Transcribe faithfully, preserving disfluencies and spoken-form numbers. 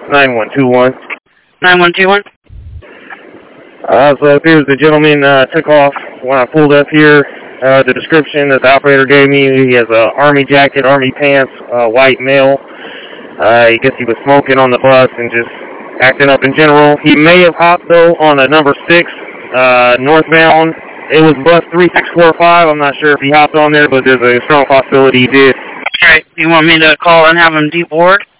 nine one two one. nine one two one? Uh, so it appears the gentleman uh, took off when I pulled up here. Uh, the description that the operator gave me, he has a army jacket, army pants, uh, white male. Uh, I guess he was smoking on the bus and just acting up in general. He may have hopped, though, on a number six, uh, northbound. It was bus three six four five. I'm not sure if he hopped on there, but there's a strong possibility he did. All right. You want me to call and have him deboard?